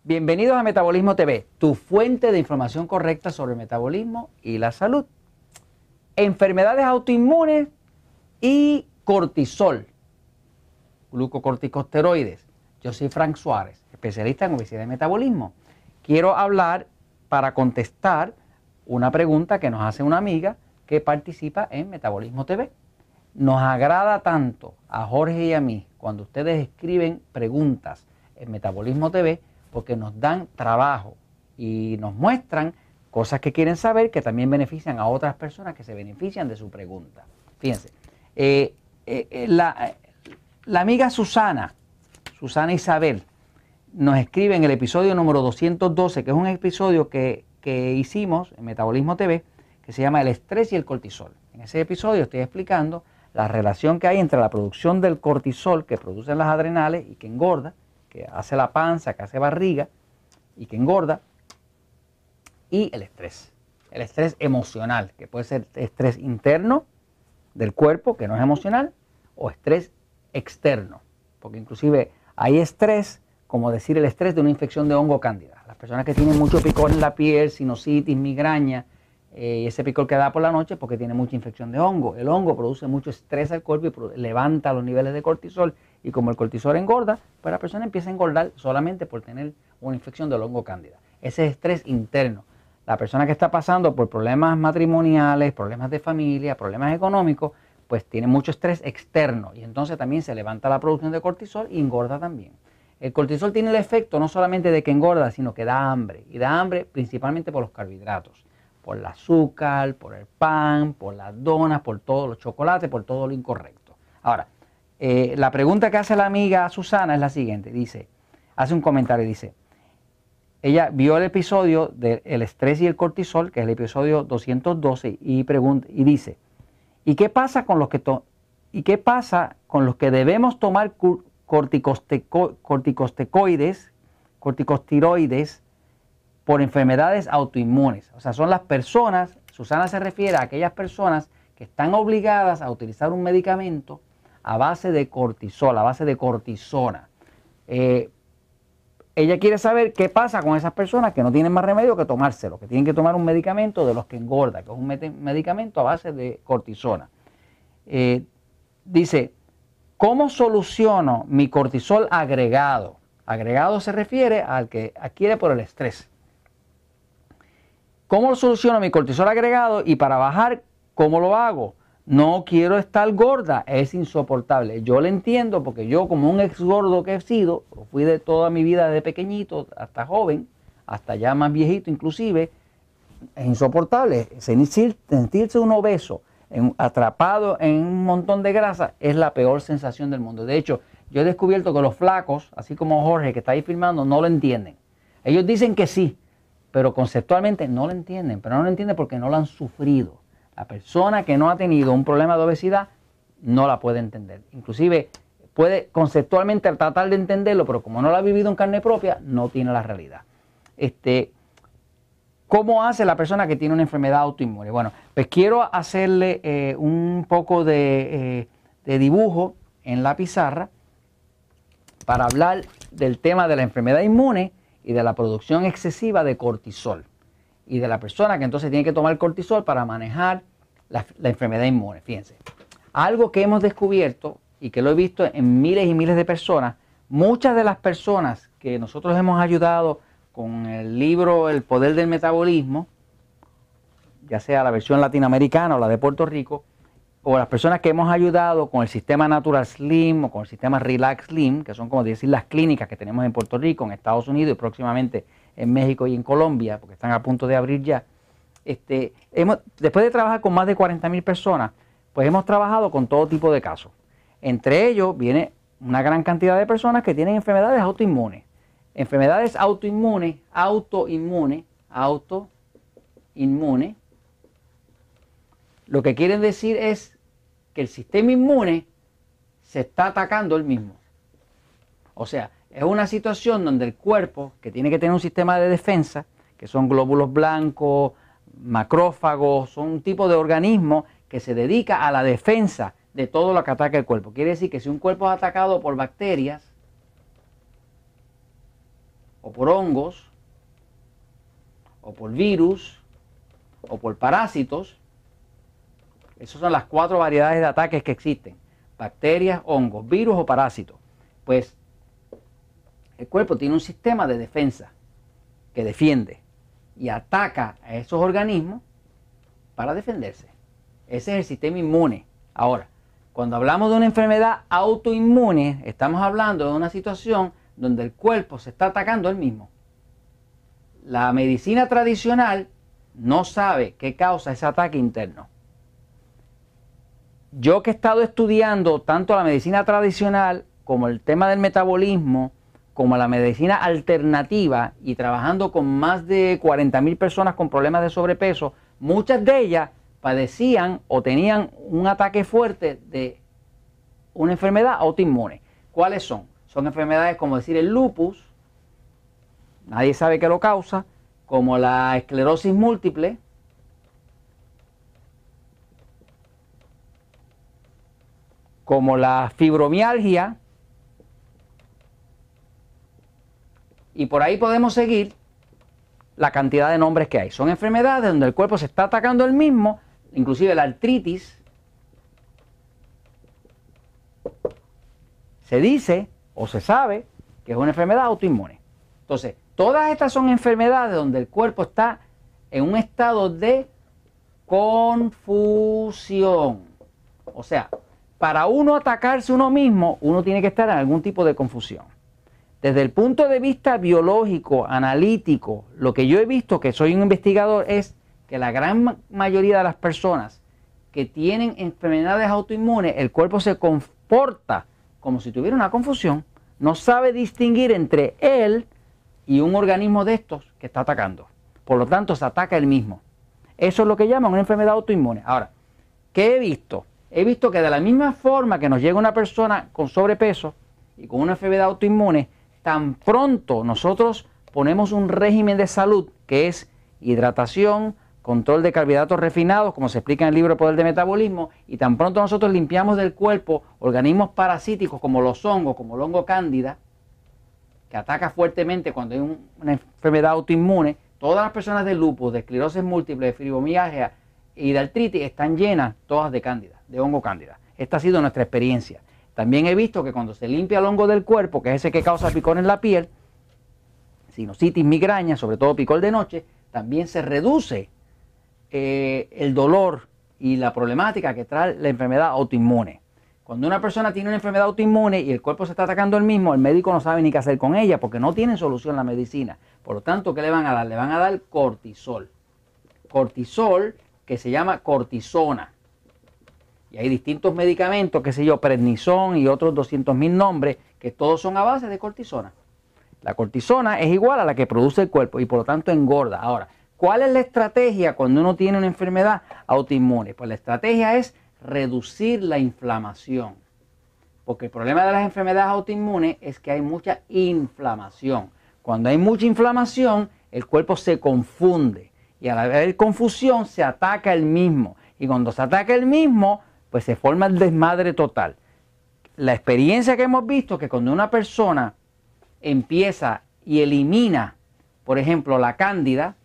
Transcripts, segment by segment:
Bienvenidos a Metabolismo TV, tu fuente de información correcta sobre el metabolismo y la salud. Enfermedades autoinmunes y cortisol, glucocorticosteroides. Yo soy Frank Suárez, especialista en obesidad y metabolismo. Quiero hablar para contestar una pregunta que nos hace una amiga que participa en Metabolismo TV. Nos agrada tanto a Jorge y a mí cuando ustedes escriben preguntas en Metabolismo TV porque nos dan trabajo y nos muestran cosas que quieren saber que también benefician a otras personas que se benefician de su pregunta. Fíjense, la amiga Susana Isabel, nos escribe en el episodio número 212, que es un episodio que hicimos en Metabolismo TV, que se llama El estrés y el cortisol. En ese episodio estoy explicando la relación que hay entre la producción del cortisol que producen las adrenales y que engorda, que hace la panza, que hace barriga y que engorda, y el estrés emocional, que puede ser estrés interno del cuerpo, que no es emocional, o estrés externo, porque inclusive hay estrés, como decir el estrés de una infección de hongo cándida. Las personas que tienen mucho picor en la piel, sinusitis, migraña, y ese picor que da por la noche porque tiene mucha infección de hongo. El hongo produce mucho estrés al cuerpo y levanta los niveles de cortisol, y como el cortisol engorda, pues la persona empieza a engordar solamente por tener una infección del hongo cándida. Ese es estrés interno. La persona que está pasando por problemas matrimoniales, problemas de familia, problemas económicos, pues tiene mucho estrés externo y entonces también se levanta la producción de cortisol y engorda también. El cortisol tiene el efecto no solamente de que engorda, sino que da hambre, y da hambre principalmente por los carbohidratos, por el azúcar, por el pan, por las donas, por todos los chocolates, por todo lo incorrecto. Ahora, la pregunta que hace la amiga Susana es la siguiente, hace un comentario y dice, ella vio el episodio del estrés y el cortisol, que es el episodio 212, y dice, ¿y qué pasa con los que debemos tomar corticosteroides por enfermedades autoinmunes? O sea, son las personas, Susana se refiere a aquellas personas que están obligadas a utilizar un medicamento a base de cortisol, a base de cortisona. Ella quiere saber qué pasa con esas personas que no tienen más remedio que tomárselo, que tienen que tomar un medicamento de los que engorda, que es un medicamento a base de cortisona. Dice, ¿cómo soluciono mi cortisol agregado? Agregado se refiere al que adquiere por el estrés. ¿Cómo soluciono mi cortisol agregado? Y para bajar, ¿cómo lo hago? No quiero estar gorda, es insoportable. Yo lo entiendo porque yo, como un ex gordo que he sido, fui de toda mi vida desde pequeñito hasta joven, hasta ya más viejito inclusive, es insoportable. Sentirse un obeso, atrapado en un montón de grasa, es la peor sensación del mundo. De hecho, yo he descubierto que los flacos, así como Jorge que está ahí filmando, no lo entienden. Ellos dicen que sí, pero conceptualmente no lo entienden, pero no lo entienden porque no lo han sufrido. La persona que no ha tenido un problema de obesidad no la puede entender. Inclusive puede conceptualmente tratar de entenderlo, pero como no lo ha vivido en carne propia, no tiene la realidad. ¿Cómo hace la persona que tiene una enfermedad autoinmune? Bueno, pues quiero hacerle un poco de dibujo en la pizarra para hablar del tema de la enfermedad inmune y de la producción excesiva de cortisol, y de la persona que entonces tiene que tomar cortisol para manejar la enfermedad inmune. Fíjense, algo que hemos descubierto y que lo he visto en miles y miles de personas, muchas de las personas que nosotros hemos ayudado con el libro El Poder del Metabolismo, ya sea la versión latinoamericana o la de Puerto Rico, o las personas que hemos ayudado con el sistema Natural Slim o con el sistema Relax Slim, que son como decir las clínicas que tenemos en Puerto Rico, en Estados Unidos y próximamente en México y en Colombia, porque están a punto de abrir ya. Después de trabajar con más de 40,000 personas, pues hemos trabajado con todo tipo de casos. Entre ellos viene una gran cantidad de personas que tienen enfermedades autoinmunes. Enfermedades autoinmunes, lo que quieren decir es que el sistema inmune se está atacando él mismo. O sea, es una situación donde el cuerpo, que tiene que tener un sistema de defensa, que son glóbulos blancos, macrófagos, son un tipo de organismo que se dedica a la defensa de todo lo que ataca el cuerpo. Quiere decir que si un cuerpo es atacado por bacterias, o por hongos, o por virus, o por parásitos. Esas son las 4 variedades de ataques que existen: bacterias, hongos, virus o parásitos. Pues el cuerpo tiene un sistema de defensa que defiende y ataca a esos organismos para defenderse. Ese es el sistema inmune. Ahora, cuando hablamos de una enfermedad autoinmune, estamos hablando de una situación donde el cuerpo se está atacando él mismo. La medicina tradicional no sabe qué causa ese ataque interno. Yo que he estado estudiando tanto la medicina tradicional como el tema del metabolismo, como la medicina alternativa, y trabajando con más de 40.000 personas con problemas de sobrepeso, muchas de ellas padecían o tenían un ataque fuerte de una enfermedad autoinmune. ¿Cuáles son? Son enfermedades como decir el lupus, nadie sabe qué lo causa, como la esclerosis múltiple, como la fibromialgia, y por ahí podemos seguir la cantidad de nombres que hay. Son enfermedades donde el cuerpo se está atacando él mismo, inclusive la artritis. Se dice o se sabe que es una enfermedad autoinmune. Entonces, todas estas son enfermedades donde el cuerpo está en un estado de confusión. O sea, para uno atacarse uno mismo, uno tiene que estar en algún tipo de confusión. Desde el punto de vista biológico, analítico, lo que yo he visto, que soy un investigador, es que la gran mayoría de las personas que tienen enfermedades autoinmunes, el cuerpo se comporta como si tuviera una confusión. No sabe distinguir entre él y un organismo de estos que está atacando. Por lo tanto, se ataca él mismo. Eso es lo que llaman una enfermedad autoinmune. Ahora, ¿qué he visto? He visto que de la misma forma que nos llega una persona con sobrepeso y con una enfermedad autoinmune, tan pronto nosotros ponemos un régimen de salud que es hidratación, control de carbohidratos refinados, como se explica en el libro Poder de Metabolismo, y tan pronto nosotros limpiamos del cuerpo organismos parasíticos como los hongos, como el hongo cándida, que ataca fuertemente cuando hay una enfermedad autoinmune. Todas las personas de lupus, de esclerosis múltiple, de fibromialgia y de artritis están llenas todas de cándida, de hongo cándida. Esta ha sido nuestra experiencia. También he visto que cuando se limpia el hongo del cuerpo, que es ese que causa picor en la piel, sinusitis, migraña, sobre todo picor de noche, también se reduce el dolor y la problemática que trae la enfermedad autoinmune. Cuando una persona tiene una enfermedad autoinmune y el cuerpo se está atacando el mismo, el médico no sabe ni qué hacer con ella porque no tienen solución la medicina. Por lo tanto, ¿qué le van a dar? Le van a dar cortisol. Cortisol, que se llama cortisona. Y hay distintos medicamentos, qué sé yo, prednisón y otros 200.000 nombres, que todos son a base de cortisona. La cortisona es igual a la que produce el cuerpo y por lo tanto engorda. Ahora, ¿cuál es la estrategia cuando uno tiene una enfermedad autoinmune? Pues la estrategia es reducir la inflamación. Porque el problema de las enfermedades autoinmunes es que hay mucha inflamación. Cuando hay mucha inflamación, el cuerpo se confunde. Y al haber confusión, se ataca el mismo. Y cuando se ataca el mismo, pues se forma el desmadre total. La experiencia que hemos visto es que cuando una persona empieza y elimina, por ejemplo, la cándida,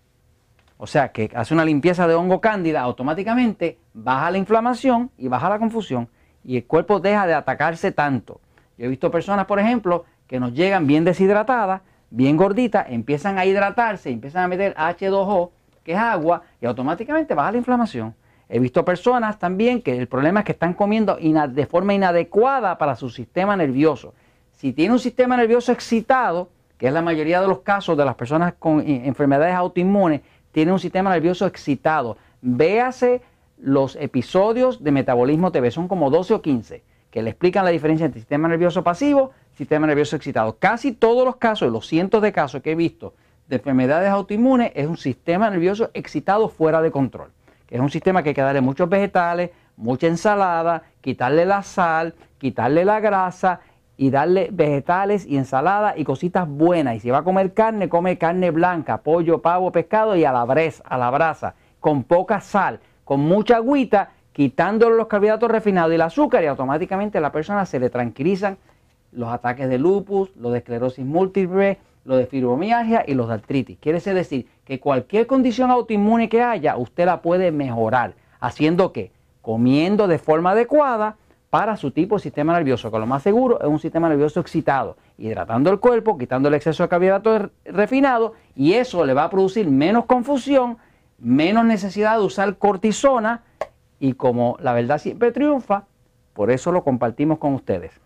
o sea, que hace una limpieza de hongo cándida, automáticamente baja la inflamación y baja la confusión y el cuerpo deja de atacarse tanto. Yo he visto personas, por ejemplo, que nos llegan bien deshidratadas, bien gorditas, empiezan a hidratarse, empiezan a meter H2O, que es agua, y automáticamente baja la inflamación. He visto personas también que el problema es que están comiendo de forma inadecuada para su sistema nervioso. Si tiene un sistema nervioso excitado, que es la mayoría de los casos de las personas con enfermedades autoinmunes, tiene un sistema nervioso excitado. Véase los episodios de Metabolismo TV, son como 12 o 15, que le explican la diferencia entre sistema nervioso pasivo y sistema nervioso excitado. Casi todos los casos, los cientos de casos que he visto de enfermedades autoinmunes, es un sistema nervioso excitado fuera de control. Que es un sistema que hay que darle muchos vegetales, mucha ensalada, quitarle la sal, quitarle la grasa y darle vegetales y ensalada y cositas buenas. Y si va a comer carne, come carne blanca, pollo, pavo, pescado y a la brasa, con poca sal, con mucha agüita, quitándole los carbohidratos refinados y el azúcar, y automáticamente a la persona se le tranquilizan los ataques de lupus, los de esclerosis múltiple los de fibromialgia y los de artritis. Quiere decir que cualquier condición autoinmune que haya, usted la puede mejorar. ¿Haciendo qué? Comiendo de forma adecuada para su tipo de sistema nervioso, que lo más seguro es un sistema nervioso excitado, hidratando el cuerpo, quitando el exceso de carbohidratos refinados, y eso le va a producir menos confusión, menos necesidad de usar cortisona, y como la verdad siempre triunfa, por eso lo compartimos con ustedes.